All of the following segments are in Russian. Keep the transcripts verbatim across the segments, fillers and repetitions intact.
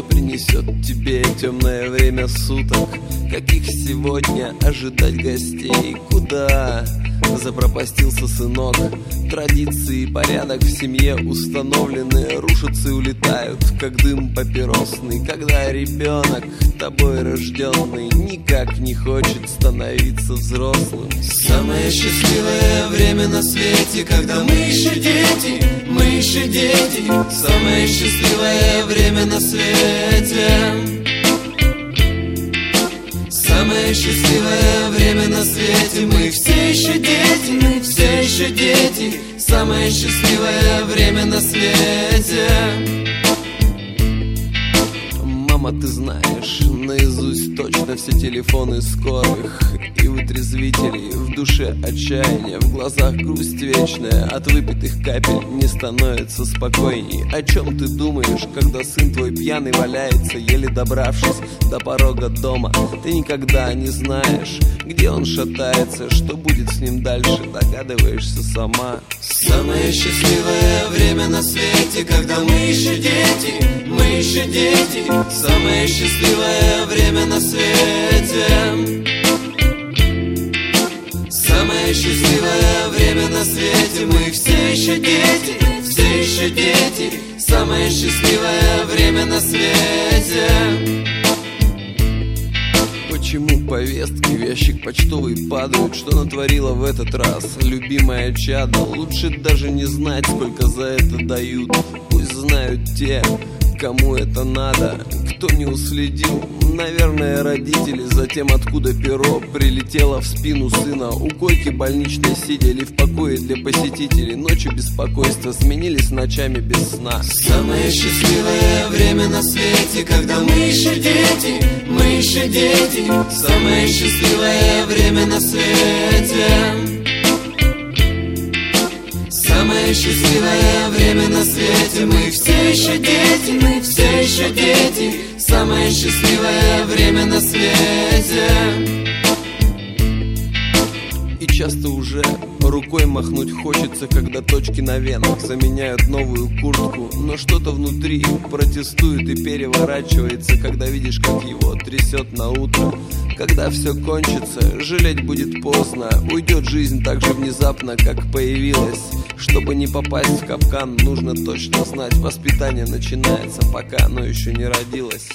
принесет тебе темное время суток. Каких сегодня ожидать гостей? Куда запропастился сынок? Традиции и порядок в семье установлены, рушатся и улетают, как дым папиросный. Когда ребенок, тобой рожденный, никак не хочет становиться взрослым. Самое счастливое время на свете, когда мы еще дети, мы еще дети. Самое счастливое время на свете. Самое счастливое время на свете. Мы все еще дети, мы все еще дети. Самое счастливое время на свете. Мама, ты знаешь наизусть точно все телефоны скорых и вытрезвителей. В душе отчаяние, в глазах грусть вечная. От выпитых капель не становится спокойней. О чем ты думаешь, когда сын твой пьяный валяется, еле добравшись до порога дома? Ты никогда не знаешь, где он шатается, что будет с ним дальше, догадываешься сама. Самое счастливое время на свете, когда мы еще дети, мы еще дети. Самое счастливое время на свете. Самое счастливое время на свете. Мы все еще дети, все еще дети. Самое счастливое время на свете. Почему повестки в ящик почтовый падают? Что натворила в этот раз любимая чадо? Лучше даже не знать, сколько за это дают. Пусть знают те, кому это надо. Кто не уследил, наверное, родители. Затем, откуда перо прилетело в спину сына. У койки больничной сидели в покое для посетителей. Ночью беспокойства сменились ночами без сна. Самое счастливое время на свете, когда мы еще дети, мы еще дети. Самое счастливое время на свете. Самое счастливое время на свете. Мы все еще дети, мы все еще дети. Самое счастливое время на свете. И часто уже рукой махнуть хочется, когда точки на венах заменяют новую куртку. Но что-то внутри протестует и переворачивается, когда видишь, как его трясет на утро. Когда все кончится, жалеть будет поздно. Уйдет жизнь так же внезапно, как появилась. Чтобы не попасть в капкан, нужно точно знать, воспитание начинается, пока оно еще не родилось.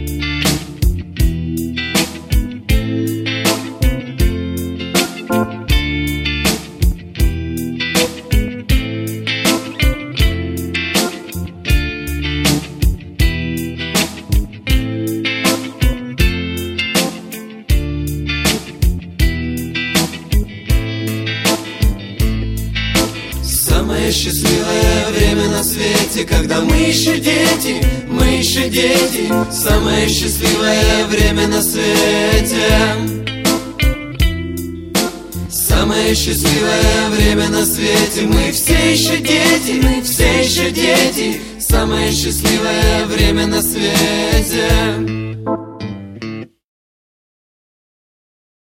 Самое счастливое время на свете, когда мы еще дети, мы еще дети. Самое счастливое время на свете. Самое счастливое время на свете. Мы все еще дети, мы все еще дети. Самое счастливое время на свете.